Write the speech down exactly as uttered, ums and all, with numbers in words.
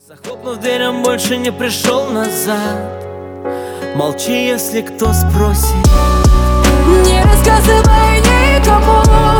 Захлопнув дверь, он больше не пришел назад. Молчи, если кто спросит. Не рассказывай никому.